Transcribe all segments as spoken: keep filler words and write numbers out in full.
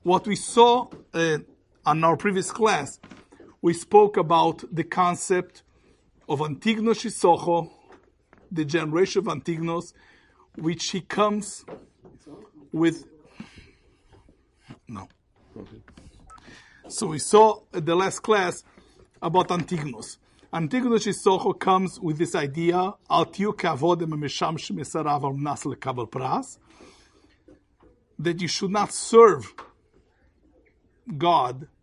What we saw uh, on our previous class, we spoke about the concept of Antignos Shisocho, the generation of Antignos, which he comes with. No. Okay. So we saw at the last class about Antignos. Antignos Shisocho comes with this idea, Al tiyu ka'avodem ha'mishamshim esarav al mnas lekabel pras, that you should not serve God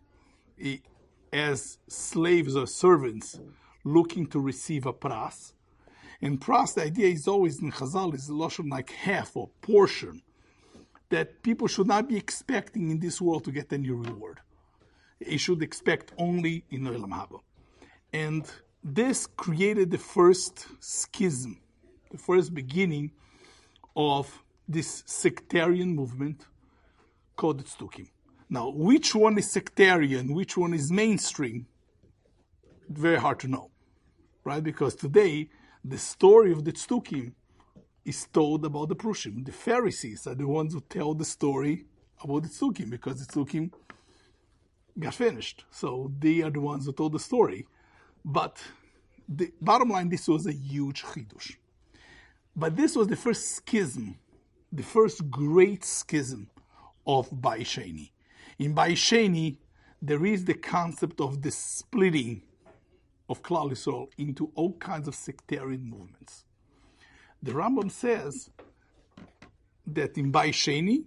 as slaves or servants looking to receive a pras. And pras, the idea is always in Chazal, is loshon like half or portion, that people should not be expecting in this world to get any reward. They should expect only in Olam Haba. And this created the first schism, the first beginning of this sectarian movement called the Tzdukim. Now, which one is sectarian, which one is mainstream? Very hard to know, right? Because today, the story of the Tzdukim is told about the Prushim. The Pharisees are the ones who tell the story about the Tzdukim, because the Tzdukim got finished. So they are the ones who told the story. But the bottom line, this was a huge chidush. But this was the first schism, the first great schism of Bai Sheni. In Bai Sheni, there is the concept of the splitting of Klal Yisrael into all kinds of sectarian movements. The Rambam says that in Bai Sheni,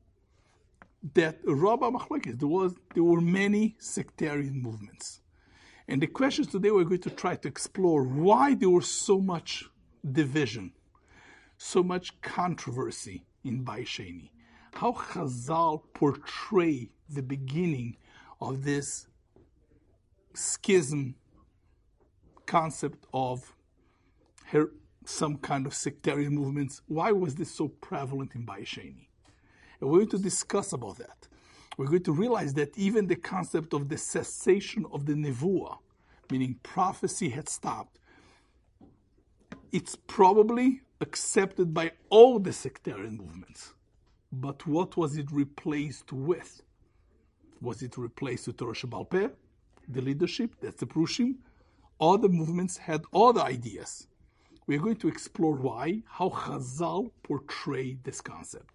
that Rabba Machlokes, there was there were many sectarian movements. And the questions today we're going to try to explore why there was so much division, so much controversy in Bai Sheni. How Chazal portray the beginning of this schism concept of her, some kind of sectarian movements. Why was this so prevalent in Bai Sheni? And we're going to discuss about that. We're going to realize that even the concept of the cessation of the nevuah, meaning prophecy had stopped, it's probably accepted by all the sectarian movements. But what was it replaced with? Was it replaced with Torah Sheba'al Peh, the leadership, that's the Prushim? Other movements had other ideas. We're going to explore why, how Chazal portrayed this concept.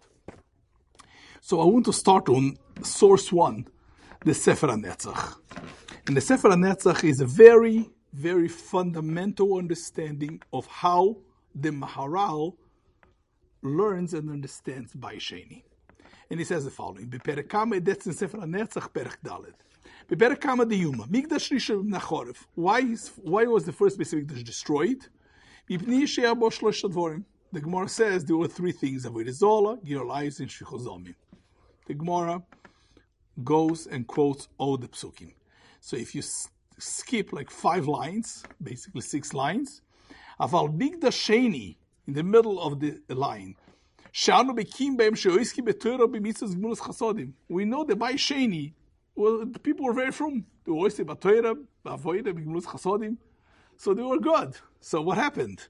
So I want to start on source one, the Sefer HaNetzach. And the Sefer HaNetzach is a very, very fundamental understanding of how the Maharal learns and understands Bai Sheni. And he says the following, Beperek Kama, that's in Sefer HaNetzach, Perek Daled. Beperek Kama de Yuma, Mikdash Rishon Nachoref. Why is why was the first Beis Mikdash destroyed? Mipnei she'aya bo shlosh dvorim. The Gemara says there were three things: Avodah Zola, Gilui Arayos, and Shfichus Damim. The Gemara goes and quotes all the psukim. So if you s- skip like five lines, basically six lines, Aval Mikdash Sheni, in the middle of the line, we know the Bai Sheni, well, the people were very from. So they were good. So what happened?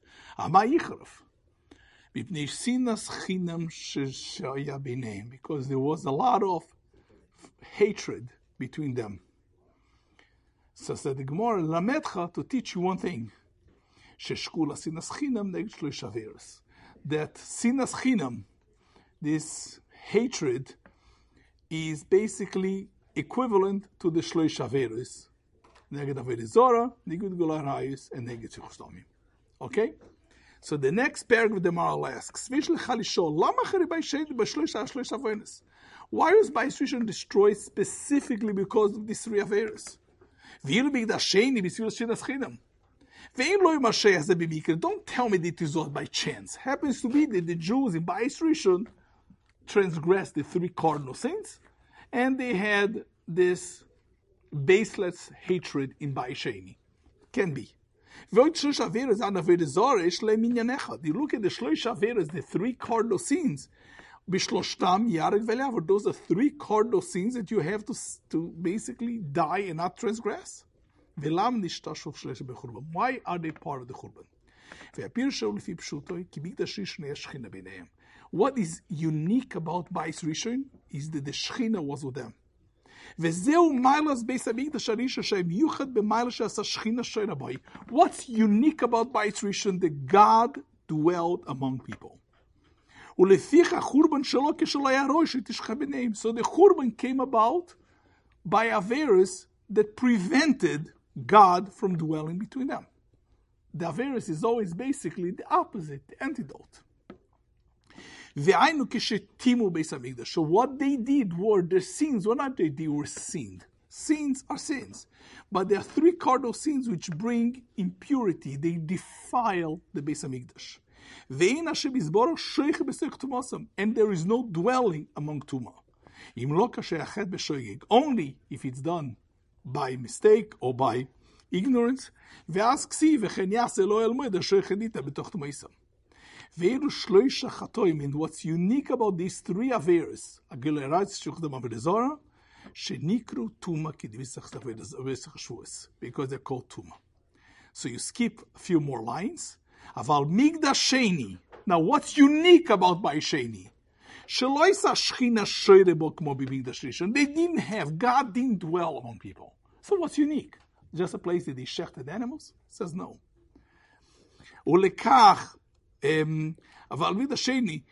Because there was a lot of hatred between them. So said the Gemara, Lamedcha, to teach you one thing. That sinas chinam, this hatred, is basically equivalent to the shloish averos, neged avodah zora, neged Gilui Arayos, and neged Shfichus Damim. Okay? So the next paragraph the Maharal asks, why was Bai Sheni destroyed specifically because of these three averos? Don't tell me that it is all by chance. Happens to be that the Jews in Bai Sheni transgressed the three cardinal sins, and they had this baseless hatred in Bai Sheni. Can be. You look at the Shlosh Averos, the three cardinal sins. Those are three cardinal sins that you have to, to basically die and not transgress. Why are they part of the Churban? What is unique about Bais Rishon is that the Shechina was with them. Vezeu Mailas Beis Hamikdash Harisha Shem Yuchad B'Maila She'asa Shechina Shoyna Boi. What's unique about Bais Rishon? That God dwelled among people. Uleficha Churban Shelo Keshelo Haya Rosh Tishcha B'neim. So the Churban came about by Averis that prevented God from dwelling between them. The Averis is always basically the opposite, the antidote. So what they did were their sins. What not they did were sinned. Sins are sins. But there are three cardinal sins which bring impurity. They defile the Beis Hamikdash. And there is no dwelling among Tumah. Only if it's done by mistake or by ignorance. And what's unique about these three Averis, because they're called Tuma. So you skip a few more lines. Now what's unique about Bais Sheni? They didn't have, God didn't dwell among people. So what's unique? Just a place that they shechted animals? It says no. Um, that's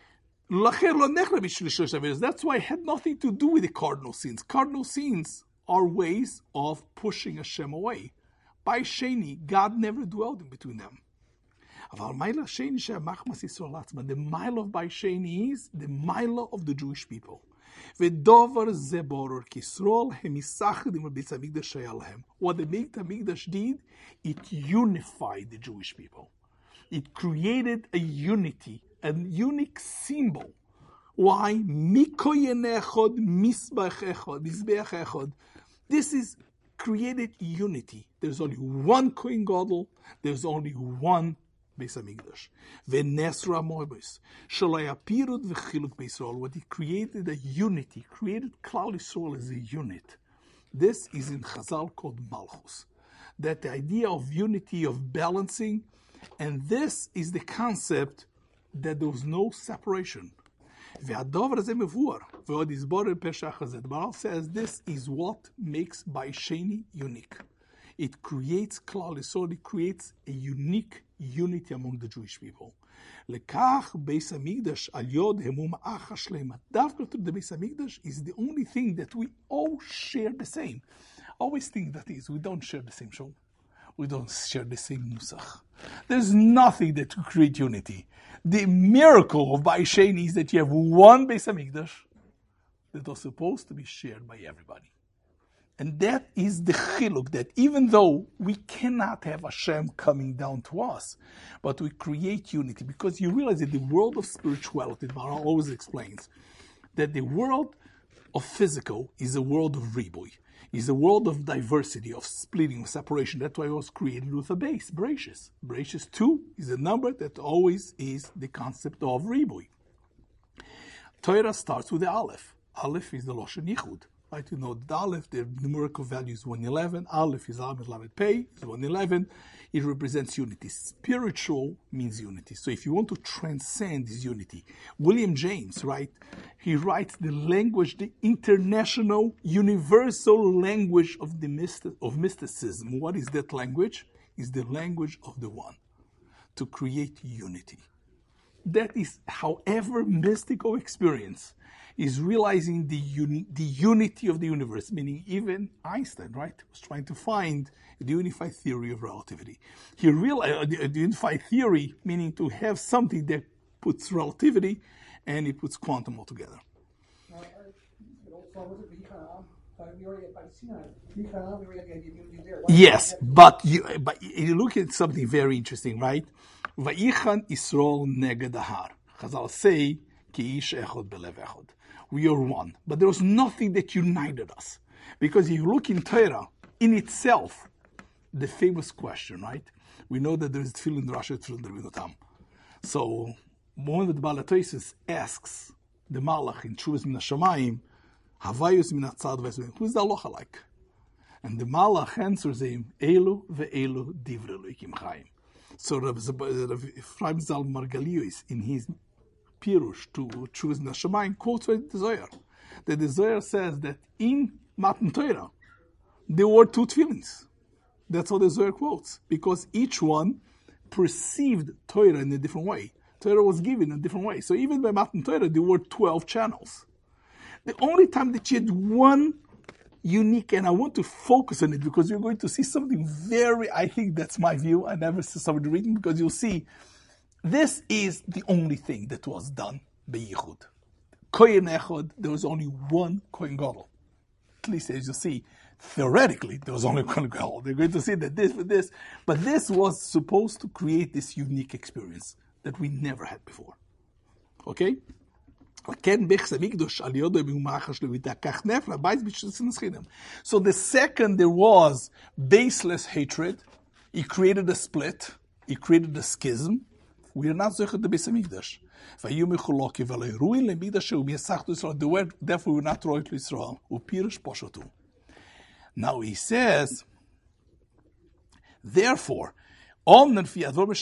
why it had nothing to do with the cardinal sins. Cardinal sins are ways of pushing Hashem away. By Sheni, God never dwelled in between them. The mile of Bais Sheni is the mile of the Jewish people. What the Beit HaMikdash did, it unified the Jewish people. It created a unity, a unique symbol. Why? This is created unity. There's only one Kohen Gadol. There's only one Beis Hamikdash. What he created a unity, created Klal Yisrael as a unit. This is in Chazal called Malchus. That the idea of unity, of balancing, and this is the concept that there was no separation. The Baal says this is what makes Bais Sheni unique. It creates Klal Yisrael, it creates a unique unity among the Jewish people. Lekach Beis Hamikdash al Yod Hemum Acha Shlema. Davka to the Beis Hamikdash is the only thing that we all share the same. Always think that is, we don't share the same show. We don't share the same nusach. There's nothing that will create unity. The miracle of Bais Sheni is that you have one Beis Hamikdash that was supposed to be shared by everybody. And that is the chiluk, that even though we cannot have Hashem coming down to us, but we create unity, because you realize that the world of spirituality, Maharal always explains, that the world of physical is a world of riboy, is a world of diversity, of splitting, of separation. That's why it was created with a base, Bereshis. Bereshis two is a number that always is the concept of riboy. Torah starts with the Aleph. Aleph is the Loshen Yichud. Right, you know, the Aleph, the numerical value is one eleven. Aleph is Lamed Lamed Pei, is one eleven. It represents unity. Spiritual means unity. So if you want to transcend this unity, William James, right, he writes the language, the international, universal language of the mysti- of mysticism. What is that language? Is the language of the one, to create unity. That is, however mystical experience, is realizing the uni- the unity of the universe, meaning even Einstein, right, was trying to find the unified theory of relativity. He realized uh, the, the unified theory, meaning to have something that puts relativity and it puts quantum all together. Yes, but you but you look at something very interesting, right? Vayichan Yisrael neged Har. Chazal say ki ish echad belev echad. We are one. But there was nothing that united us. Because if you look in Torah, in itself, the famous question, right? We know that there is Tefillin Rasha, Tefillin Rabbeinu Tam. So, one of the Baal HaTosfos asks the Malach in Tshuvas Min HaShamayim, Havayus Min HaTzad V'Esvim, who's the halacha like? And the Malach answers him, Elu ve'elu divrei Elokim Chaim. So Rav Ephraim Zal Margalios, in his Pirush to Chuvas Nashamayim quotes the Zohar. That the Zohar says that in Matan Torah, there were two tefillins. That's what the Zohar quotes. Because each one perceived Torah in a different way. Torah was given in a different way. So even by Matan Torah, there were twelve channels. The only time that you had one unique, and I want to focus on it because you're going to see something very, I think that's my view, I never see somebody reading, because you'll see, this is the only thing that was done by Yichud. Kohen Echad, there was only one Kohen Gadol. At least as you see, theoretically, there was only one Gadol. They're going to see that this for this, but this was supposed to create this unique experience that we never had before. Okay? So the second there was baseless hatred, he created a split, he created a schism. We are not Zechet the Beis Hamikdash. Therefore we are not royal to Israel. Now he says, therefore, this is the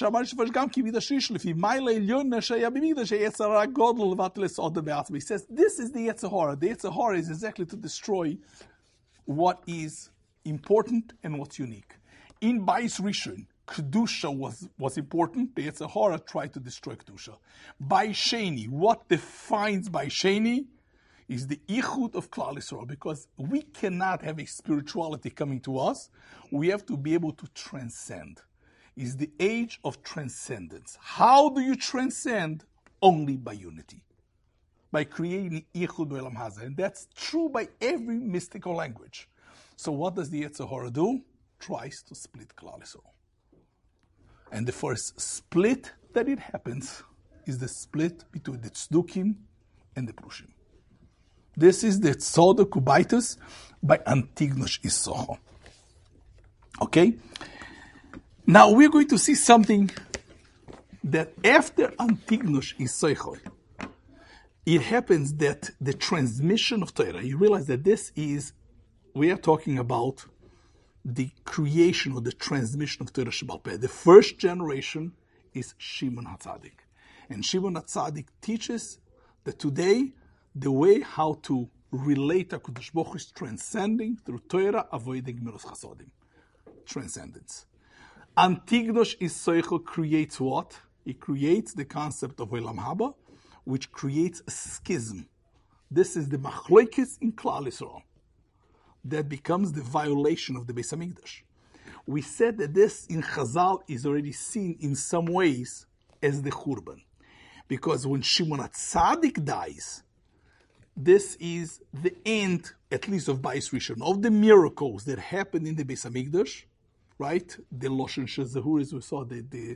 Yetzer Hara. The Yetzer Hara is exactly to destroy what is important and what's unique. In Bais Rishon, Kedusha was, was important. The Yetzer Hara tried to destroy Kedusha. By Sheni, what defines By Sheni is the Ichud of Klal Yisrael, because we cannot have a spirituality coming to us. We have to be able to transcend. Is the age of transcendence. How do you transcend? Only by unity. By creating Ichud Olam Hazeh. And that's true by every mystical language. So what does the Yetzer Hara do? Tries to split Klal Yisrael. And the first split that it happens is the split between the Tzdukim and the Prushim. This is the Tzodok Ubaitus by Antignosh Isocho. Okay? Now we're going to see something that after Antignosh Isocho, it happens that the transmission of Torah, you realize that this is, we are talking about the creation or the transmission of Torah Shebal Peh. The first generation is Shimon HaTzadik. And Shimon HaTzadik teaches that today, the way how to relate to HaKadosh Baruch Hu is transcending through Torah, avoiding Gemilut Chasodim. Transcendence. Antignosh Isocho creates what? It creates the concept of Olam Haba, which creates a schism. This is the Machloikis in Klal Yisrael. That becomes the violation of the Beis Hamikdash. We said that this in Chazal is already seen in some ways as the Churban. Because when Shimon HaTzadik dies, this is the end, at least of Bais Rishon, of the miracles that happened in the Beis Hamikdash, right? The Loshen Shezahur, as we saw, the, the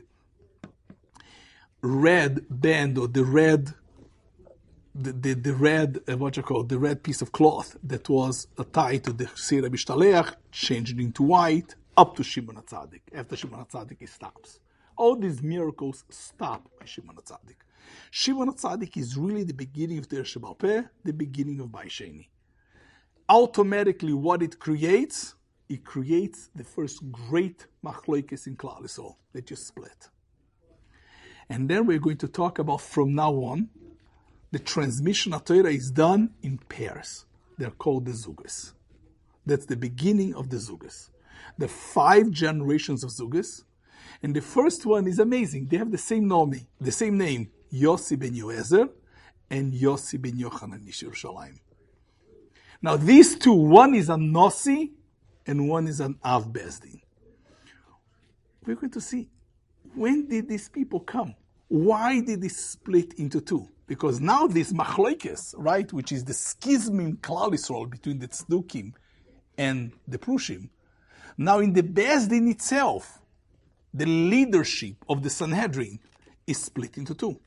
red band or the red The, the, the red, uh, what you call the red piece of cloth that was tied to the Sira B'Shtaleach, changed into white, up to Shimon HaTzadik. After Shimon HaTzadik, it stops. All these miracles stop by Shimon HaTzadik. Shimon HaTzadik is really the beginning of Torah Shebal Peh, the beginning of Bai Sheni. Automatically, what it creates, it creates the first great machloikes in Klal Yisrael that you split. And then we're going to talk about from now on, the transmission of Torah is done in pairs. They're called the Zugas. That's the beginning of the Zugas. The five generations of Zugas. And the first one is amazing. They have the same name, the same name, Yossi ben Yoezer and Yossi ben Yochanan Ish Yerushalayim. Now these two, one is a Nossi and one is an Av Bezdin. We're going to see, when did these people come? Why did they split into two? Because now this Machloikes, right, which is the schism in Klal Yisrael between the Tzdukim and the Prushim, now in the Bezdin itself, the leadership of the Sanhedrin is split into two.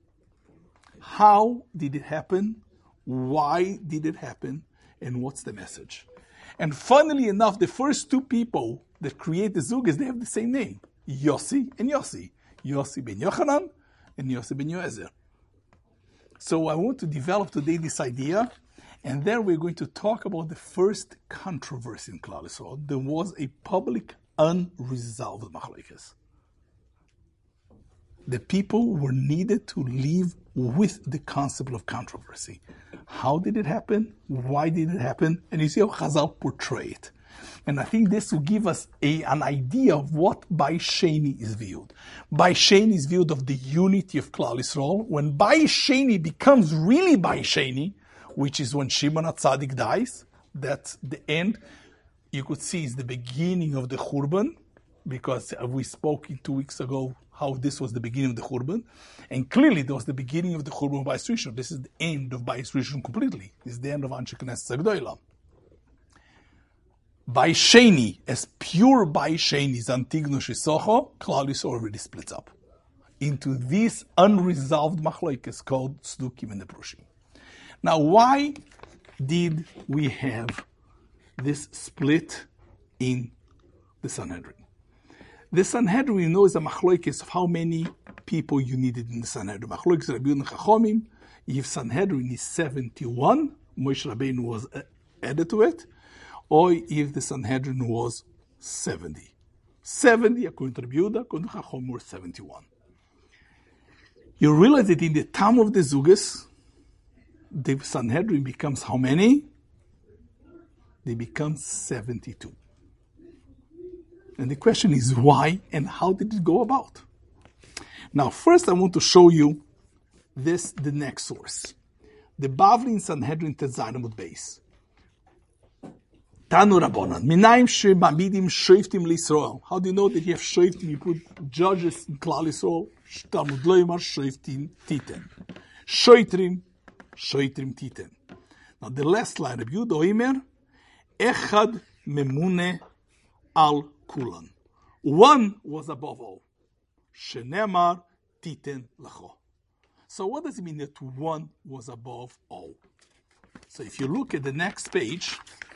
How did it happen? Why did it happen? And what's the message? And funnily enough, the first two people that create the Zugas, they have the same name, Yossi and Yossi. Yossi ben Yochanan and Yossi ben Yoezer. So I want to develop today this idea, and then we're going to talk about the first controversy in Klal Yisrael. There was a public unresolved machlokes. The people were needed to live with the concept of controversy. How did it happen? Why did it happen? And you see how Chazal portray it. And I think this will give us a, an idea of what Bayis Sheni is viewed. Bayis Sheni is viewed of the unity of Klal Yisrael. When Bayis Sheni becomes really Bayis Sheni, which is when Shimon HaTzadik dies, that's the end. You could see is the beginning of the Churban, because we spoke two weeks ago how this was the beginning of the Churban. And clearly, that was the beginning of the Churban of Bayis Rishon. This is the end of Bayis Rishon completely. This is the end of Anshe Knesset HaGdolah. Bayis Sheni, as pure Bayis Sheni, Zantigno Shisocho, Klal Yisrael already splits up into this unresolved machlokes called Tzdukim and the Prushim. Now, why did we have this split in the Sanhedrin? The Sanhedrin, we know, is a machlokes of how many people you needed in the Sanhedrin. Machlokes Rabbi Yehuda and Chachomim, if Sanhedrin is seventy-one, Moshe Rabbeinu was added to it, or if the Sanhedrin was seventy. seventy, according to Rabbi Yehuda, according to Chachomim, were seventy-one. You realize that in the time of the Zugas, the Sanhedrin becomes how many? They become seventy-two. And the question is why and how did it go about? Now, first I want to show you this, the next source. The Bavli in Sanhedrin Tezayin Amud Beis. Tanu Rabbanan. Minayim she'mamidim shoiftim l'Yisrael. How do you know that you have shoiftim? You put judges in Klal Yisrael. Talmud lo yomar shoiftim titen. Shoitrim, shoitrim titen. Now the last line, Rabbi Yehuda Oimer, echad memune al kulan. One was above all. Shenemar titen lacho. So what does it mean that one was above all? So if you look at the next page,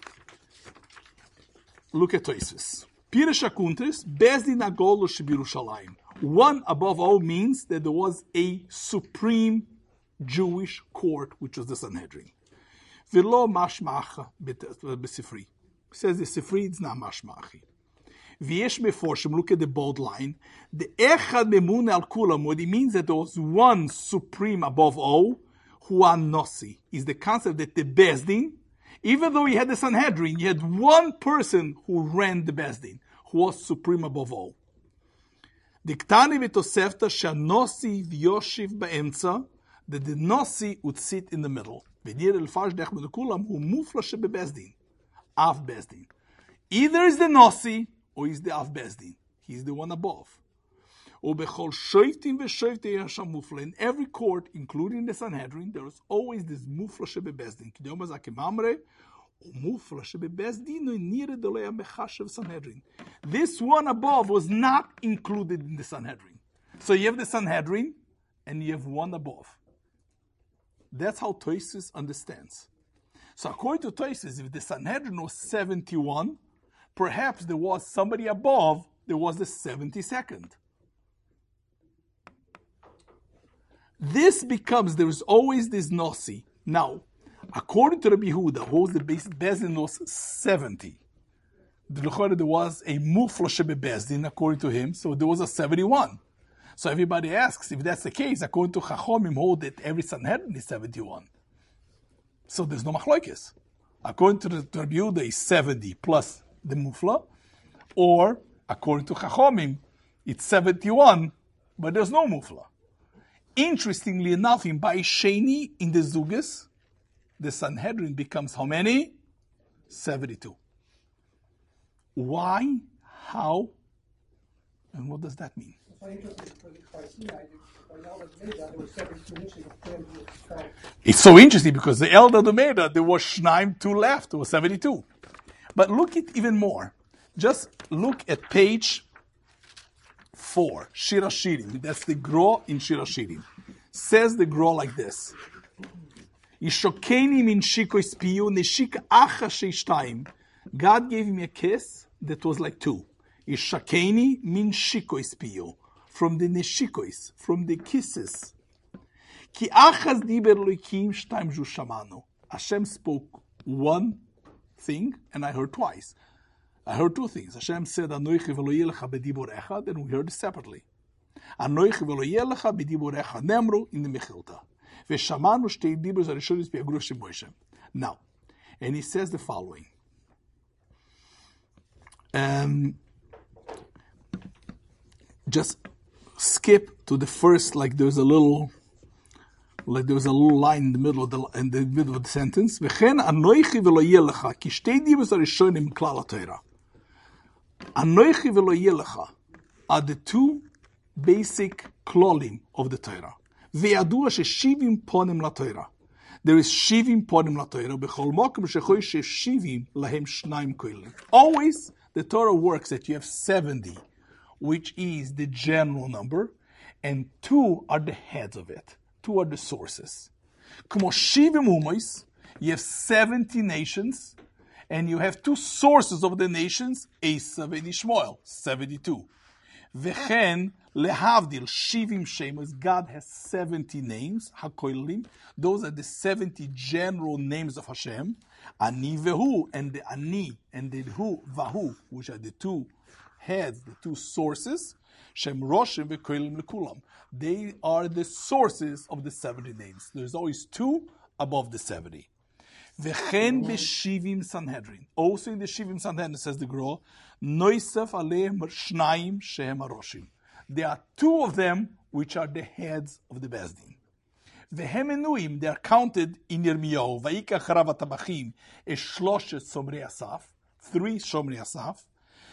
look at Tosfos. Pirush HaKuntris, Bezdin Agolo Shebirushalayim. One above all means that there was a supreme Jewish court, which was the Sanhedrin. V'lo mashmacha b'sifri. It says the Sifri, it's not mashmachi. V'yesh meforshim, look at the bold line. The echad memune al kulam, what it means that there was one supreme above all, hu anosi, is the concept that the Bezdin, even though he had the Sanhedrin, he had one person who ran the Bezdin, who was supreme above all. Diktani v'tosefta shanosi v'yoshiv ba'emtza, that the nosi would sit in the middle. V'nir el-fash dech medekulam hu mufla shebebezdin, av bezdin. Either is the nosi or is the av bezdin. He's the one above. Ubechol shoiftim v'shoiftim yasham mufla. In every court, including the Sanhedrin, there is always this mufla shebebezdin. K'dom azakim amre, umufla shebebezdin u'nire dolei mechashev Sanhedrin. This one above was not included in the Sanhedrin. So you have the Sanhedrin, and you have one above. That's how Tosfos understands. So according to Tosfos, if the Sanhedrin was seventy-one, perhaps there was somebody above, there was the seventy-second. This becomes, there is always this Nosi. Now, according to Rabbi Yehuda, who was the Bezdin was seventy. There was a Mufla Shebe Bezdin, according to him, so there was a seventy-one. So everybody asks, if that's the case, according to Chachomim, hold that every Sanhedrin is seventy-one. So there's no machlokes. According to, the, to Rabbi Yehuda, is seventy plus the Mufla, or according to Chachomim, it's seventy-one, but there's no Mufla. Interestingly enough, in Bayis Sheni, in the Zugas, the Sanhedrin becomes how many? seventy-two. Why? How? And what does that mean? It's so interesting because the Elda Domeda, there was Shnaim, two left, there was seventy-two. But look at even more. Just look at page four, Shir HaShirim. That's the Gro in Shir HaShirim. Says the Gro like this. Yishokeni min shikois piyu neshika acha sheishtayim. God gave me a kiss that was like two. Yishokeni min shikois piyu. From the neshikois, from the kisses. Ki achas diber loikim shtaim ju shamanu. Hashem spoke one thing, and I heard twice. I heard two things. Hashem said, Anoichi v'lo yelecha bedibor echad, and we heard it separately. Anoichi velo yelecha b'diburecha nemru in the Mechilta. V'shamanu shtei dibros harishonis b'agrushim Moshe. Now, and he says the following. Um, just skip to the first, like there's a little, like there's a little line in the middle of the in the middle of the sentence. V'chen anoichi velo yelecha ki shtei dibros harishonim klal haTorah. Anoichi velo yelecha are the two basic klolim of the Torah. Ve'adua sheshivim ponim laTorah. There is shivim ponim laTorah. B'chol mokum shechoy sheshivim lahem shnaim kolim. Always the Torah works that you have seventy, which is the general number, and two are the heads of it. Two are the sources. K'mo shivim umois, you have seventy nations, and you have two sources of the nations, Esav and Ishmael, seventy-two. V'chen lehavdil shivim shemos, God has seventy names, hakoilim. Those are the seventy general names of Hashem. Ani vehu, and the Ani, and the Hu vahu, which are the two heads, the two sources. Shem roshim v'koilim lekulam. They are the sources of the seventy names. There's always two above the seventy. V'chen b'shivim Sanhedrin. Also in the Shivim Sanhedrin, says the Gra, Noisef aleim shnayim shehem aroshim. There are two of them which are the heads of the Bezdin. V'hem enuim, they are counted in Yirmiyahu. Vayika charav hatabachim es shloshet somrei asaf, three shomrei asaf.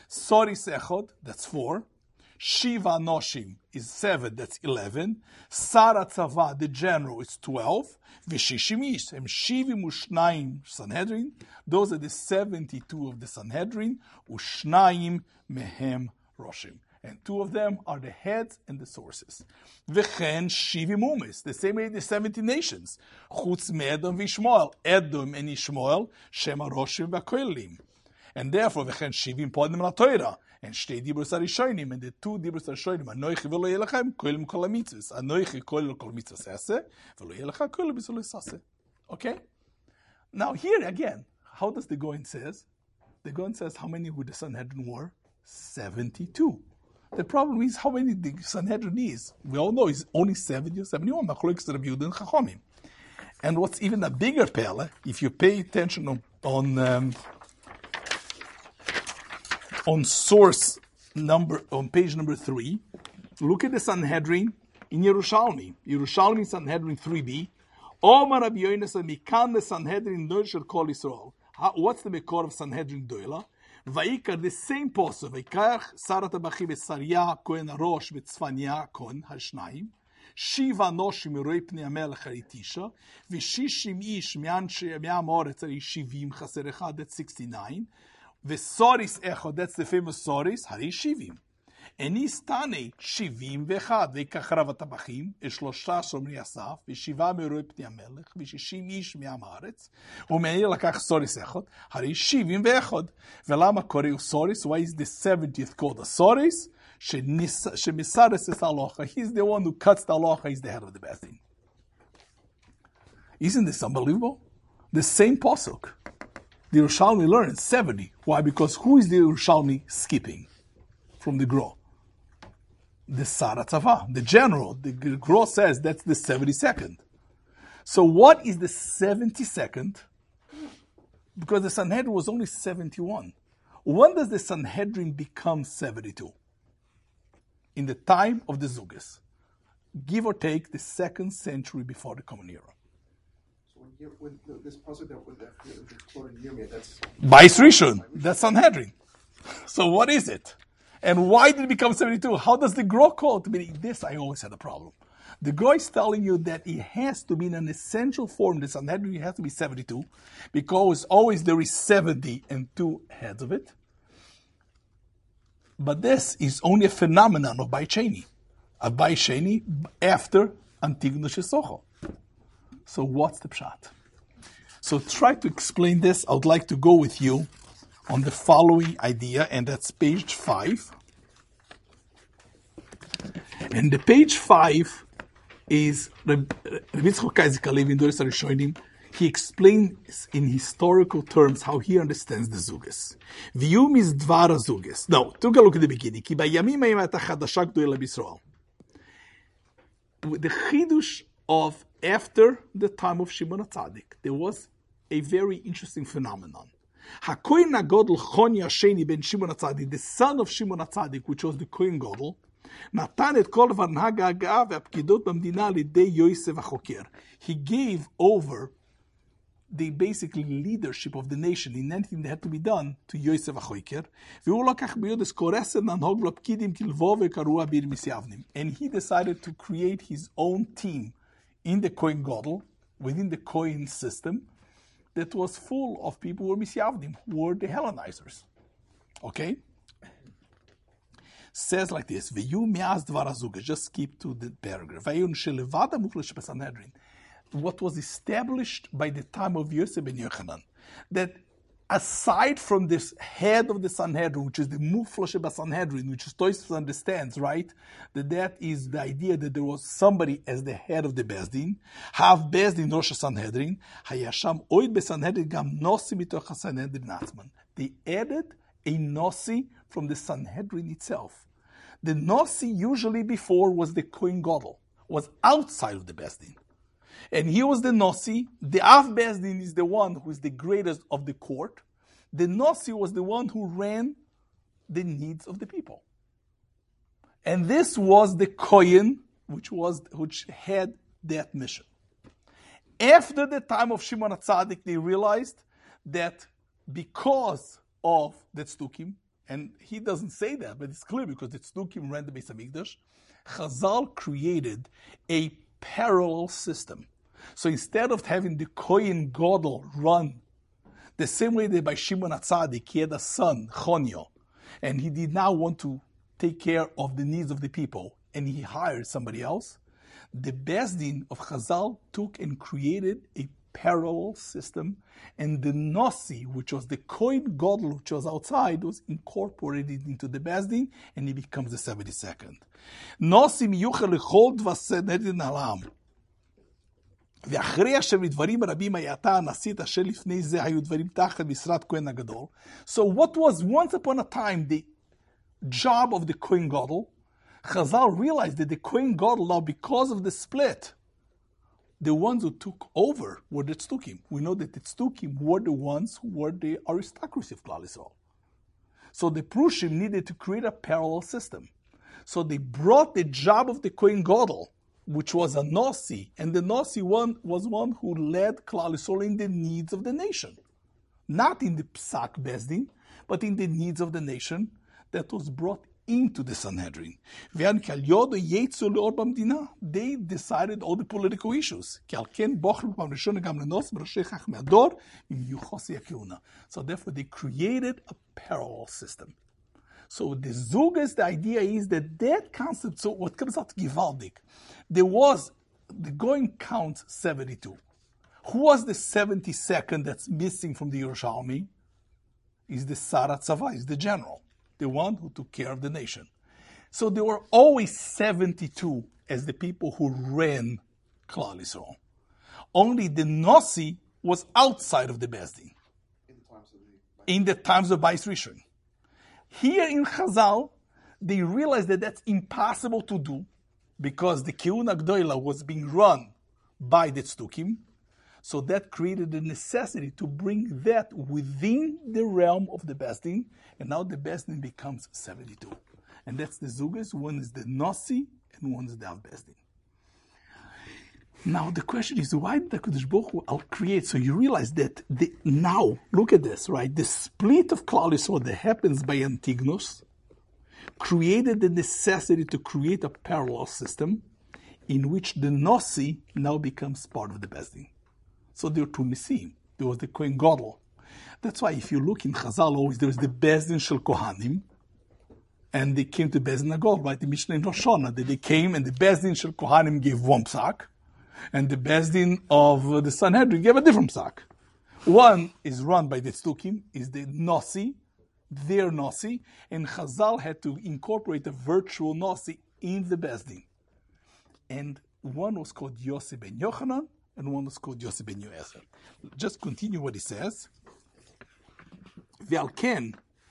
Soris echod, that's four. Shiva Noshim is seven, that's eleven. Sara Tzava, the general, is twelve. V'shishim ish, and Shivim Ushnayim Sanhedrin. Those are the seventy-two of the Sanhedrin. Ushnayim Mehem Roshim. And two of them are the heads and the sources. V'chen Shivim Umis, the same way the seventy nations. Chutz me'edom v'Ishmael, Edom and Ishmael, Shema Roshim v'Koelim. And therefore, v'chen Shivim podim laTorah. And shtei dibros harishonim, and the two dibros harishonim, anoichi velo yelechem kolim kol hamitzvos, anoichi kolim kol mitzvos ese, velo yelecha kolim b'zol esase. Okay? Now here again, how does the Goin says? The Goin says how many would the Sanhedrin were? seventy-two. The problem is how many the Sanhedrin is. We all know it's only seventy or seventy-one. And what's even a bigger pele, if you pay attention on, on um, on source number, on page number three, look at the Sanhedrin in Yerushalmi. Yerushalmi Sanhedrin three b. Omar Rabbi Yonasan mikan the Sanhedrin doil shel kol Yisrael. What's the mekor of Sanhedrin doila? Vaikar, the same posuk. Vaikar Sarat Abachi v'Sarya Kohen Arosh v'Tzfanya Kohen Hashnayim. Shiva Noshim Yorei Pnei HaMelech Haritisha. V'Shishim Ish Me'anshe Me'am Haaretz Shivim Chaser Echad, that's sixty-nine. V'Soris Echad, that's the famous Soris, Hari Shivim. Enis Tane Shivim V'Echad V'Ikach Rav HaTabachim Eshlosha Shomrei Asaf V'Shiva Me'Yorei Pnei HaMelech V'Shishim Ish Me'am Haaretz U'Me'ir Lakach Soris Echad Hari Shivim V'Echad. V'Lama Koreu Soris? Why is the seventieth called a Soris? Shemisares es Alocha. He's the one who cuts the Alocha. He's the head of the Bezdin. Isn't this unbelievable? The same posuk. The Yerushalmi learns seventy. Why? Because who is the Yerushalmi skipping from the Gra? The Sara Tzava, the general. The Gra says that's the seventy-second. So what is the seventy-second? Because the Sanhedrin was only seventy-one. When does the Sanhedrin become seventy-two? In the time of the Zugas. Give or take the second century before the Common Era. So when, when this puzzle that with that quoted Yirmiyah, that's Bais Rishon, that's Sanhedrin. So what is it? And why did it become seventy-two? How does the Gra call it? I mean, this I always had a problem. The Gra is telling you that it has to be in an essential form. The Sanhedrin has to be seventy-two, because always there is seventy and two heads of it. But this is only a phenomenon of Beit Sheni, of Beit Sheni after Antigno Shesocho. So what's the pshat? So try to explain this. I would like to go with you on the following idea, and that's page five. And the page five is Rabbi Yitzchok Isaac Halevi in Doros HaRishonim. He explains in historical terms how he understands the Zugas. V'yum is dvar Zugas. Now, take a look at the beginning. Ki bayamim hayim ha'ata chadasha gdoila b'Yisrael. the chidush of after the time of Shimon HaTzadik, there was a very interesting phenomenon. HaKohen HaGodol Choni Hasheni ben Shimon HaTzadik, the son of Shimon HaTzadik, which was the Kohen Gadol, נתן את כל הנהג ההגעה והפקידות במדינה לידי יוסף החוקר. He gave over the basically leadership of the nation in anything that had to be done to יוסף החוקר, והוא לקח ביודס קורסת לנהוג לפקידים כלבו וקראו אביר מסייבנים. And he decided to create his own team in the Kohen Gadol, within the Kohen system, that was full of people who were Misyavnim, who were the Hellenizers. Okay? Says like this, V'yu mi'az dvar hazuga, just skip to the paragraph. V'ayun shelevad ha'muflesh b'Sanhedrin, what was established by the time of Yosef ben Yochanan, that aside from this head of the Sanhedrin, which is the muflesh b'Sanhedrin, which Tosfos understands, right, that that is the idea that there was somebody as the head of the Bezdin, have Bezdin Rosh Sanhedrin, hayasham oid b'Sanhedrin gam nosi mitoch haSanhedrin atzman. They added a Nasi from the Sanhedrin itself. The Nasi usually before was the Kohen Gadol, was outside of the Bezdin. And he was the Nasi. The Av Bezdin is the one who is the greatest of the court. The Nasi was the one who ran the needs of the people. And this was the Kohen, which was which had that mission. After the time of Shimon HaTzadik, they realized that because of the Tzdukim, and he doesn't say that, but it's clear because the Tzdukim ran the Beis HaMikdash, Chazal created a parallel system. So instead of having the Kohen Gadol run the same way that by Shimon HaTzadik, he had a son, Chonio, and he did not want to take care of the needs of the people, and he hired somebody else, the Bezdin of Chazal took and created a parallel system, and the Nasi, which was the Kohen Gadol, which was outside, was incorporated into the Bezdin, and he becomes the seventy-second. Nasi miyuchel lechol dvasanhedrin alam. ואחרי אשר לדברים רבים הייתה הנשית אשר לפני זה היו דברים תחת משרת כהן הגדול. So what was once upon a time the job of the Kohen Gadol, Chazal realized that the Kohen Gadol now, because of the split, the ones who took over were the Tzdukim. We know that the Tzdukim were the ones who were the aristocracy of Klal Yisrael. So the Prushim needed to create a parallel system. So they brought the job of the Kohen Gadol, which was a Nasi, and the Nasi one was one who led Klal Yisrael in the needs of the nation. Not in the Psak Bezdin, but in the needs of the nation that was brought into the Sanhedrin. They decided all the political issues. So therefore they created a parallel system. So the Zugas, the idea is that that concept, so what comes out Givaldik, there was, the going count seventy-two. Who was the seventy-second that's missing from the Yerushalmi? Is the Sarat Tzava, is the general, the one who took care of the nation. So there were always seventy-two as the people who ran Klal Yisrael. Only the Nasi was outside of the Bezdin. In the times of the In the times of Bais Rishon. Here in Chazal, they realized that that's impossible to do because the Kehuna Gdoila was being run by the Tzdukim. So that created the necessity to bring that within the realm of the Bezdin, and now the Bezdin becomes seventy-two. And that's the Zugas. One is the Nasi, and one is the Av Bezdin. Now the question is, why did the Kodesh Baruch Hu create? So you realize that the, now, look at this, right? The split of Klal Yisrael that happens by Antigonus created the necessity to create a parallel system in which the Nasi now becomes part of the Bezdin. So there were two Nisim. There was the Kohen Gadol. That's why if you look in Chazal, always there is the Bezdin Shel Kohanim, and they came to Bezdin Gadol, right? The Mishnah in Rosh Hashanah, that they came and the Bezdin Shel Kohanim gave one psak, and the Bezdin of the Sanhedrin gave a different psak. One is run by the Tzdukim, is the Nasi, their Nasi, and Chazal had to incorporate a virtual Nasi in the Bezdin. And one was called Yosef ben Yochanan, and one was called Yosef ben Yoezer. Just continue what he says. V'al ken,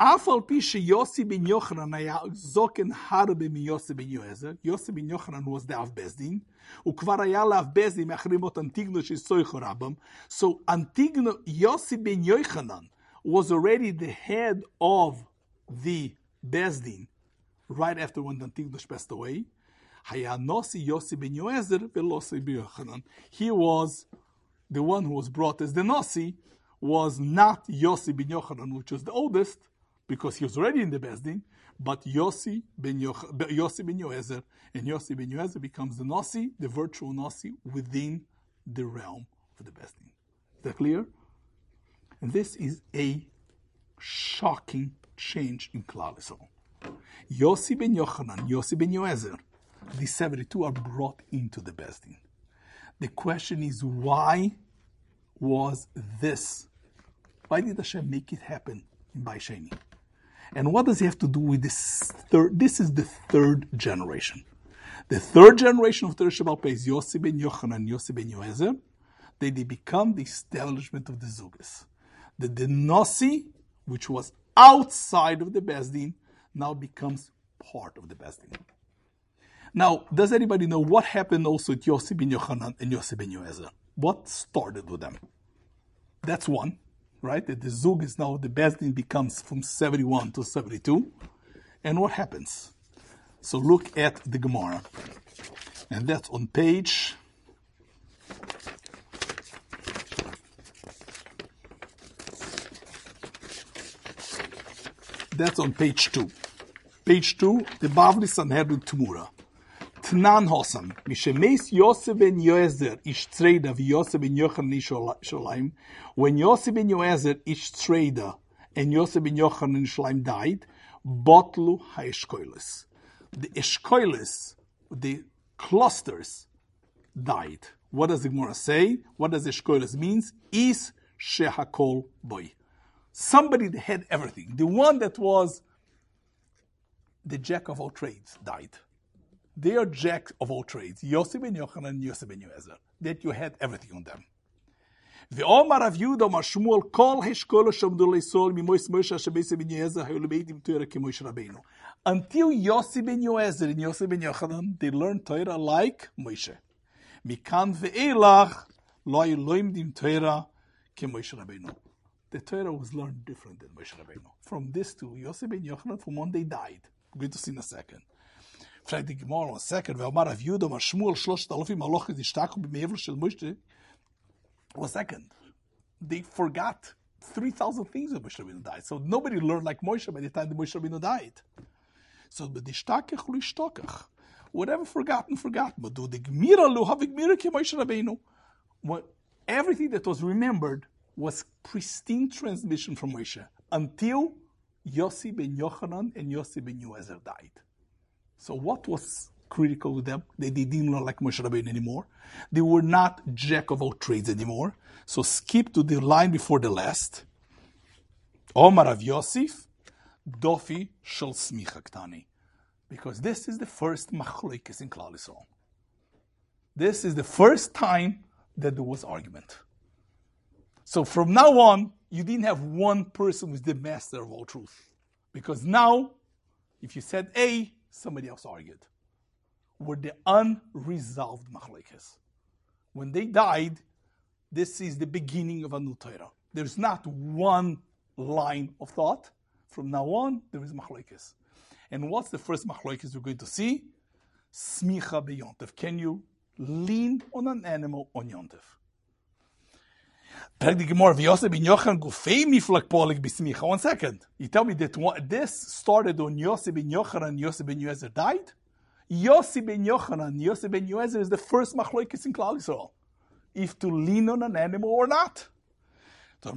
אף על פי שיוסי בן יוחנן היה זוקן הרבה מיוסי בן יועזר, יוסי בן יוחנן was the אב בזדין, וכבר היה לאב בזדין מאחרים את אנטיגנו שסויכו רבם, so אנטיגנו, יוסי בן יוחנן was already the head of the Bezdin right after when Antignos passed away. היה נוסי יוסי בן יועזר ולוסי בן יוחנן. He was, the one who was brought as the Nasi was not Yossi ben Yochanan, which was the oldest, because he was already in the Bezdin, but Yossi ben, Yoch- Yossi ben Yoezer, and Yossi ben Yoezer becomes the Nasi, the virtual Nasi, within the realm of the Bezdin. Is that clear? And this is a shocking change in Klal Yisrael. Yossi ben Yochanan, Yossi ben Yoezer, these seventy-two are brought into the Bezdin. The question is, why was this? Why did Hashem make it happen in Baisheni? And what does it have to do with this third? This is the third generation. The third generation of Teresh Shabbat is Yossi ben Yochanan, Yossi ben Yoezer. They, they become the establishment of the Zugas. The, the Nasi, which was outside of the Bezdin, now becomes part of the Bezdin. Now, does anybody know what happened also with Yossi ben Yochanan and Yossi ben Yoezer? What started with them? That's one, right? That the Zug is now, the Bezdin becomes from seventy-one to seventy-two. And what happens? So look at the Gemara. And that's on page... That's on page two. Page two, the Bavli Sanhedrin Tumura. Tnan Hossam, Mishemes Yosef ben Yoezer ish treda vi Yosef ben Yochanan ish Sholaim. When Yosef ben Yoezer ish treda and Yosef ben Yochanan ish Sholaim died, Botlu ha-Eshkoilis. The Eshkoilis, the clusters, died. What does the Gemara say? What does Eshkoilis means? Is shehakol boy. Somebody that had everything. The one that was the jack of all trades died. They are jack of all trades. Yossi ben Yochanan and Yossi ben Yoezer. That you had everything on them. Ve'omar Rav Yehuda Amar Shmuel kol heshkolo shamdu leisol mimois Moshe Shabesi ben Yoezer hayu lebeitim Torah kemoish Rabbeinu. Until Yossi ben Yoezer and Yossi ben Yochanan, they learned Torah like Moshe. Mikan ve'elach lo hayu loimdim Torah kemoish Rabbeinu. The Torah was learned different than Moshe Rabbeinu. From this to Yossi ben Yochanan, from when they died. We're going to see in a second. Fragt die Gemara, one second. Ve'omar Rav Yehuda Amar Shmuel shloshet alofim malachim ishtaku b'me'evro shel Moshe. One second. They forgot three thousand things when Moshe Rabbeinu died. So nobody learned like Moshe by the time the Moshe Rabbeinu died. So b'dishtakech lo ishtokach. Whatever forgotten, forgotten. But do the Gemira lo havik Gemira ke Moshe Rabbeinu. Everything that was remembered was pristine transmission from Moshe until Yossi ben Yochanan and Yossi ben Yoezer died. So what was critical with them? They, they didn't learn like Moshe Rabbeinu anymore. They were not jack of all trades anymore. So skip to the line before the last. Omar Rav Yosef, Dofi shel smicha ktani. Because this is the first machlokes in Klal Yisrael. This is the first time that there was argument. So from now on, you didn't have one person who's the master of all truth. Because now, if you said A, somebody else argued. Were the unresolved machlokes. When they died, this is the beginning of a new Torah. There's not one line of thought. From now on, there is machlokes. And what's the first machlokes we're going to see? Smicha beyontev. Can you lean on an animal on yontev? One second. You tell me that one, this started on Yossi ben Yochanan and Yossi ben Yoezer died? Yossi ben Yochanan and Yossi ben Yoezer is the first machlokes in Klal Yisrael. If to lean on an animal or not. At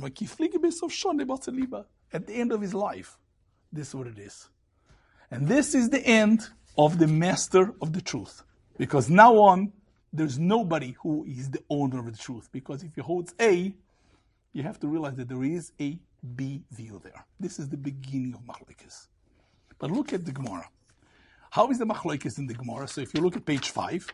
the end of his life, this is what it is. And this is the end of the master of the truth. Because now on, there's nobody who is the owner of the truth. Because if he holds A, you have to realize that there is a B view there. This is the beginning of machlokes. But look at the Gemara. How is the machlokes in the Gemara? So if you look at page five,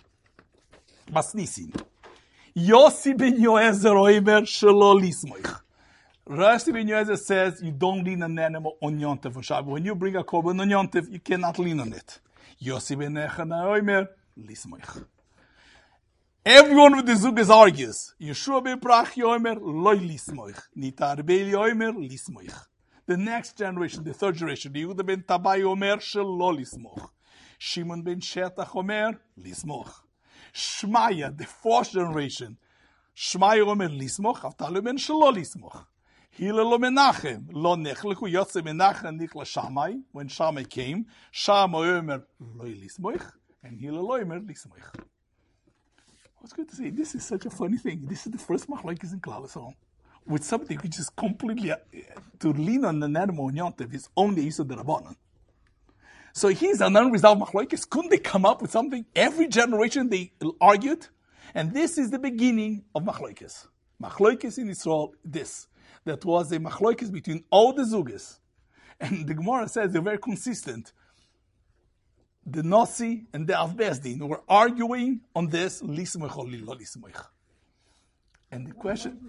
Basnisin. Yossi ben Yoezer oimer shelo lismoich. Rashi ben Yozer says you don't lean on an animal on Yontif on Shabbat. When you bring a korban on Yontif, you cannot lean on it. Yossi ben Echana Omer, lismoich. Everyone with the Zugas argues. Yeshua ben Prachi Omer, loy lismoich. Nita Arbeli Omer, lismoich. The next generation, the third generation, Yehuda ben Tabai Omer, shelo lismoch. Shimon ben Shetach Omer, lismoch. Shmaya, the fourth generation, Shmaya Omer, lismoch. Avtalu ben shelo lismoch. Hillel Menachem, lo nechlechu, Yotze Menachem nichla Shammai, when Shammai came, Shammai Omer, loy lismoich, and Hillel Omer, lismoich. What's good to say? This is such a funny thing. This is the first machlokes in Klal Yisrael with something which is completely uh, to lean on an animal on Yontif is only Yisod Rabbanan. So he's an unresolved machlokes. Couldn't they come up with something? Every generation they argued, and this is the beginning of machlokes. Machlokes in Israel. This that was a machlokes between all the zugas, and the Gemara says they're very consistent. The Nasi and the Av Bezdin were arguing on this, lismoich or lo lismoich. And the question,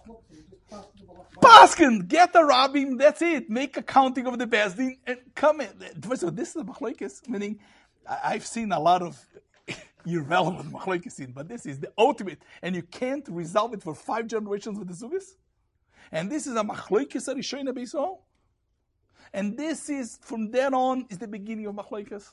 Paskin, get the rabbim, that's it. Make a counting of the Bezdin and come in. This is a machlokes, meaning I've seen a lot of irrelevant machlokes, but this is the ultimate, and you can't resolve it for five generations with the Zugas. And this is a machlokes arishoina beisol. And this is, from then on, is the beginning of machlokes.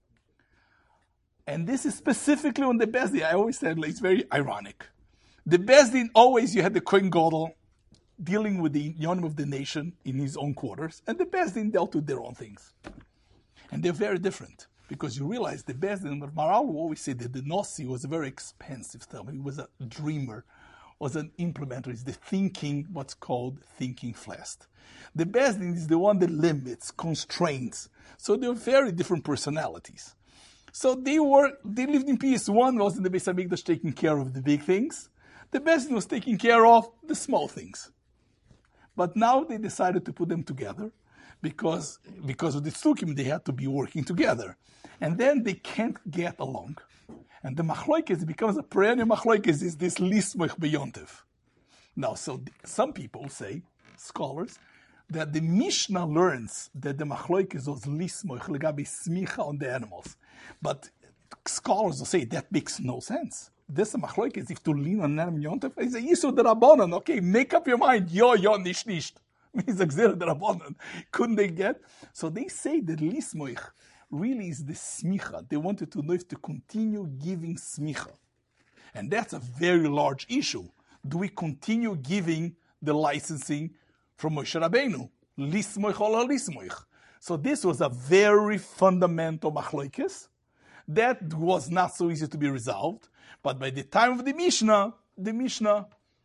And this is specifically on the Bezdin. I always said like, it's very ironic. The Bezdin, always you had the Kohen Gadol dealing with the Yonim of the nation in his own quarters, and the Bezdin dealt with their own things. And they're very different, because you realize the Bezdin, Maral will always say that the Nasi was a very expensive term. He was a dreamer, was an implementer. It's the thinking, what's called thinking fast. The Bezdin is the one that limits, constraints. So they're very different personalities. So they were, they lived in peace. One was in the Beis HaMikdash taking care of the big things. The Bezdin was taking care of the small things. But now they decided to put them together because, because of the Tzukim, they had to be working together. And then they can't get along. And the machlokes becomes a perennial machlokes, is this lismoich beyontiv. Now, so some people say, scholars, that the Mishnah learns that the machlokes was lismoich legabi smicha on the animals. But scholars will say that makes no sense. This machlokes, if to lean on an animal yontif, is a yisod rabbanon. Okay, make up your mind. Yo, yo, nish, nish. Means exer rabbanon. Couldn't they get? So they say that lismoich really is the smicha. They wanted to know if to continue giving smicha. And that's a very large issue. Do we continue giving the licensing from Moshe Rabbeinu? Lismoich or lismoich. So this was a very fundamental machlokes that was not so easy to be resolved. But by the time of the Mishnah, the Mishnah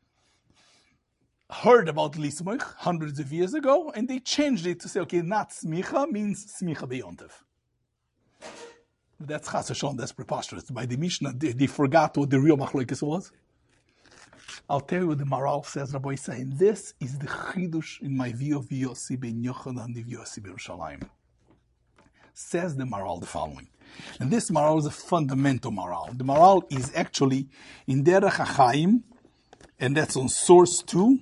heard about lismoich hundreds of years ago, and they changed it to say, okay, not smicha means smicha beyontiv. That's chas v'shalom, that's preposterous. By the Mishnah, they, they forgot what the real machlokes was. I'll tell you what the Maral says, Rabbi Yisrael, and this is the chidush in my view of Yossi ben Yochanan and Yossi ben Yerushalayim. Says the Maral the following. And this Maral is a fundamental Maral. The Maral is actually in Derech HaChaim, and that's on source two.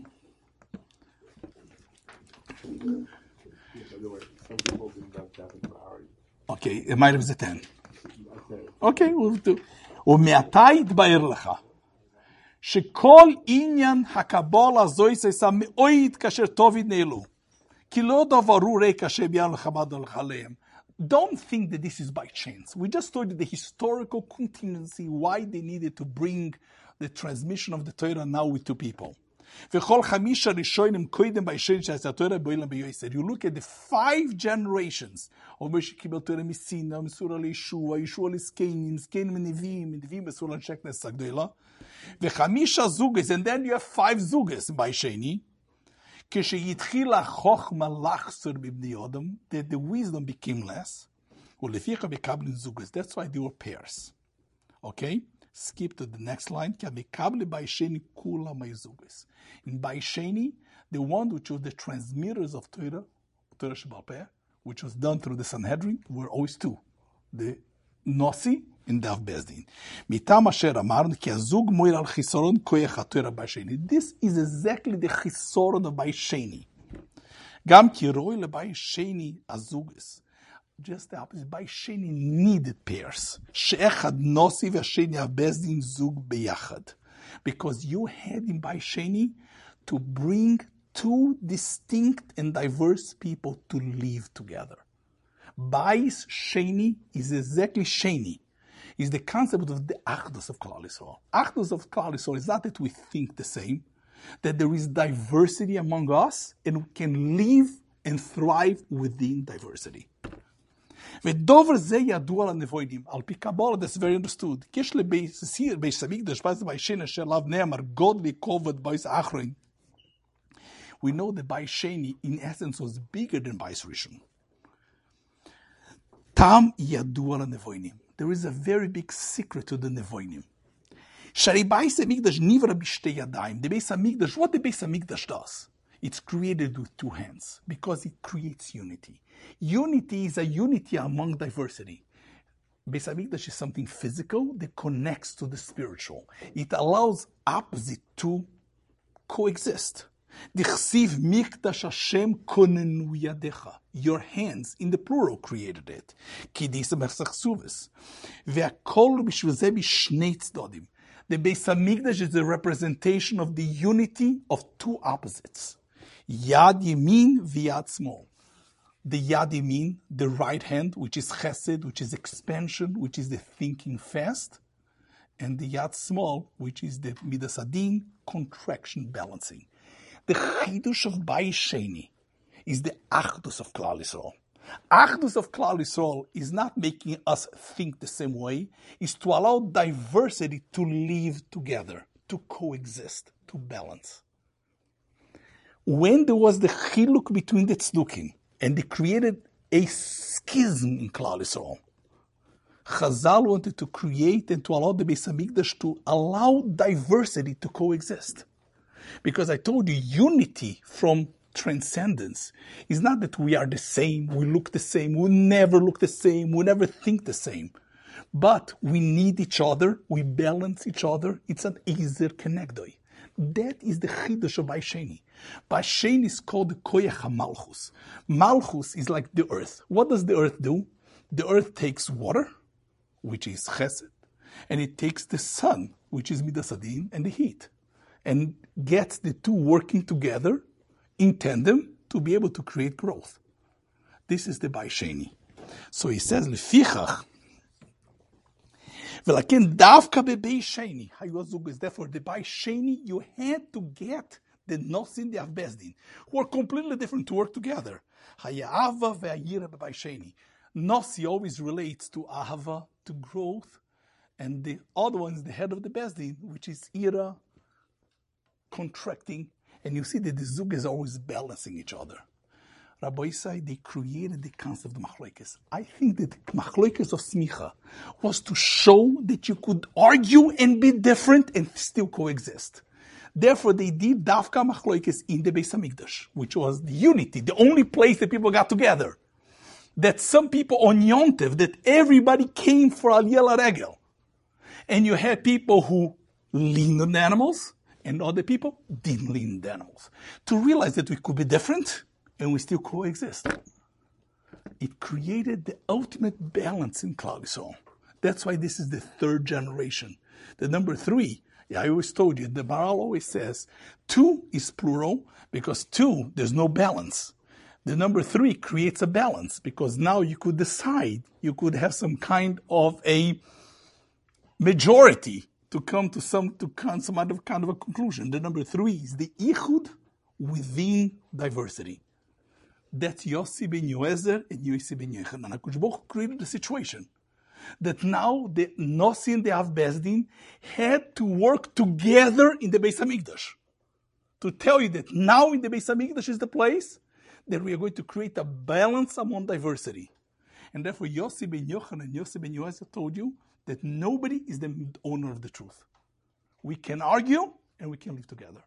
Okay, it might have been ten. Okay, we'll do. ומעתה יתבהר לך, שכל עניין הקבלה זו יסייסה מאוד כאשר טוב יתנהלו, כי לא דברו ריק אשר ביאן לחבד הלך עליהם. Don't think that this is by chance. We just told you the historical contingency, why they needed to bring the transmission of the Torah now with two people. You look at the five generations of Moshe Kibbel Torah Misina, Mesura Leishua, Yeshua Liskenim, Skenim Nevim, Nevim Mesura Sheknes Sagdoila. V'chamisha zuges, and then you have five zuges by Sheni. K'sheyitchila chochma lachsur b'bnei Adam, that the wisdom became less. U'leficha b'kablin zuges. That's why they were pairs. Okay. Skip to the next line. In Baisheni, the one which was the transmitters of Torah, Torah Sheba'al Peh, which was done through the Sanhedrin, were always two. The Nossi and Dav Bezdin. Mitam asher amarnu ki azug moir al chisoron koyach haTorah b'Sheni. This is exactly the chisoron of B'Sheni. Gam ki roi leBay Sheni azugis. Just the opposite. B'Sheni needed pairs. She'echad Nossi v'Sheni Dav Bezdin zug beyachad. Because you had in B'Sheni to bring two distinct and diverse people to live together. Bais Sheni is exactly Sheni. Is the concept of the Achdus of Klal Yisrael. Achdus of Klal Yisrael is not that we think the same, that there is diversity among us and we can live and thrive within diversity. ודובר זה ידוע לנבוינים, על פי קבלה, that's very understood. יש לבייס המקדש, בייס ביישני, שעליו נאמר, גודלי כובד בייס האחרון. We know that Bais Sheni, in essence, was bigger than Bais Rishon. Tam yadua lenevoinim. There is a very big secret to the nevoinim. Shari Bais Hamikdash nivra b'shtei yadayim. The Beis Hamikdash, what the Beis Hamikdash does? It's created with two hands because it creates unity. Unity is a unity among diversity. Beis Hamikdash is something physical that connects to the spiritual. It allows opposite to coexist. Dichsiv mikdash Hashem konenu yadecha. Your hands, in the plural, created it. Ki dis mersachsuvis. Ve'akol b'shvil ze b'shnei tzdodim. The Beis Hamikdash is a representation of the unity of two opposites. Yad Yemin v'Yad Smol. The Yad Yemin, the right hand, which is chesed, which is expansion, which is the thinking fast. And the Yad Smol, which is the Midas Adin, contraction, balancing. The Chidush of Bais Sheni is the Achdus of Klal Yisrael. Achdus of Klal Yisrael is not making us think the same way, is to allow diversity to live together, to coexist, to balance. When there was the chiluk between the tzdukim, and they created a schism in Klal Yisrael, Chazal wanted to create and to allow the Beis Hamikdash to allow diversity to coexist. Because I told you, unity from transcendence is not that we are the same, we look the same, we never look the same, we never think the same. But we need each other, we balance each other. It's an Ezer Kenegdoi. That is the Chidush of Bais Sheni. Bais Sheni is called the Koyach HaMalchus. Malchus is like the earth. What does the earth do? The earth takes water, which is Chesed, and it takes the sun, which is Midas Adin, and the heat, and gets the two working together in tandem to be able to create growth. This is the Bais Sheni. So he says, Lefichach, V'laken davka beBeis Sheni. Therefore, the Bais Sheni, you had to get the Nossi, the Dav Bezdin, who are completely different, to work together. Haya'ava ve'ayira beBais Sheni. Nossi always relates to Ahava, to growth, and the other one is the head of the Bezdin, which is Ira, contracting, and you see that the Zug is always balancing each other. Rabbi Isai, they created the concept of Machlokes. I think that the Machlokes of Smicha was to show that you could argue and be different and still coexist. Therefore, they did Davka Machlokes in the Beis Hamikdash, which was the unity, the only place that people got together. That some people on Yom Tov, that everybody came for Aliyah Regel. And you had people who leaned on the animals, and other people didn't lean on the animals. To realize that we could be different, and we still coexist. It created the ultimate balance in Klal Yisrael. That's why this is the third generation. The number three, yeah, I always told you, the Maharal always says, two is plural, because two, there's no balance. The number three creates a balance, because now you could decide, you could have some kind of a majority to come to some to come some other kind of a conclusion. The number three is the Ichud within diversity. That's Yossi ben Yoezer and Yossi ben Yochanan. HaKadosh Baruch Hu created the situation that now the Nossi and the Dav Bezdin had to work together in the Beis Hamikdash to tell you that now in the Beis Hamikdash is the place that we are going to create a balance among diversity. And therefore Yossi ben Yochanan and Yossi ben Yoezer told you that nobody is the owner of the truth. We can argue and we can live together.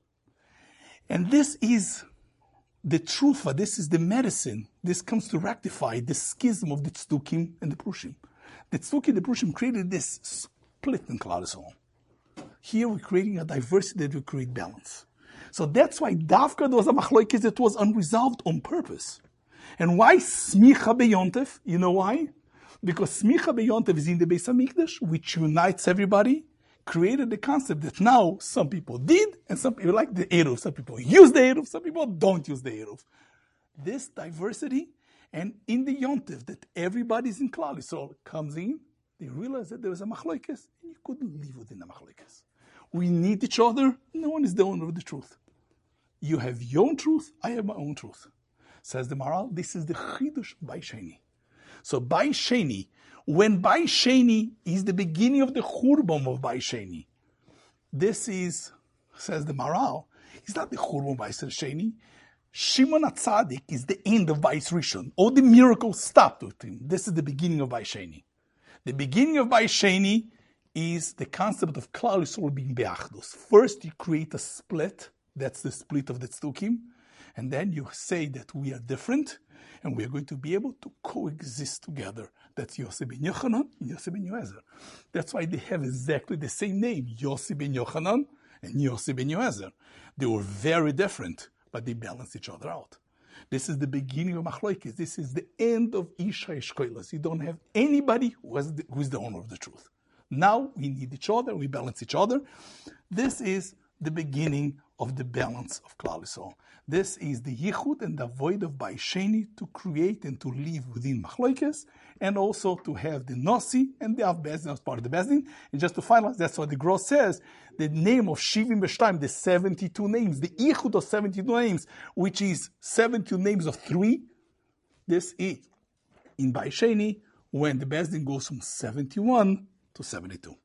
And this is the truth, this is the medicine. This comes to rectify the schism of the Tzdukim and the Prushim. The Tzduki, the Prushim created this split in Klal Yisrael. Here we're creating a diversity that will create balance. So that's why Davka there was a machloikis that was unresolved on purpose. And why Smicha B'Yontef? You know why? Because Smicha B'Yontef is in the Beis HaMikdash, which unites everybody, created the concept that now some people did, and some people like the Eruv. Some people use the Eruv, some people don't use the Eruv. This diversity, and in the Yontef, that everybody's in Klal Yisrael comes in, they realize that there is a machloikis, and you couldn't live within the machloikis. We need each other. No one is the owner of the truth. You have your own truth, I have my own truth. Says the Maharal, this is the Chidush Bai Sheni. So Bai Sheni, when Bai Sheni is the beginning of the Churban of Bai Sheni, this is, says the Maharal, it's not the Churban Bai Sheni. Shimon HaTzadik is the end of Bai Rishon. All the miracles stopped with him. This is the beginning of Bai Sheni. The beginning of Bai Sheni is the concept of Klal Yisrael being Be'achdus. First, you create a split. That's the split of the Tzdukim. And then you say that we are different, and we are going to be able to coexist together. That's Yossi ben Yochanan and Yossi ben Yoezer. That's why they have exactly the same name, Yossi ben Yochanan and Yossi ben Yoezer. They were very different, but they balance each other out. This is the beginning of Machloikis. This is the end of Isha Eshkoilas. You don't have anybody who, has the, who is the owner of the truth. Now we need each other, we balance each other. This is the beginning of the balance of Klal Yisrael. This is the yichud and the void of Bai Sheni to create and to live within Machloikes, and also to have the Nasi and the Av Bezdin as part of the Bezdin. And just to finalize, that's what the Gross says, the name of Shivim B'Shtayim, the seventy-two names, the yichud of seventy-two names, which is seventy-two names of three. This is in Bai Sheni, when the Bezdin goes from seventy-one to seventy-two.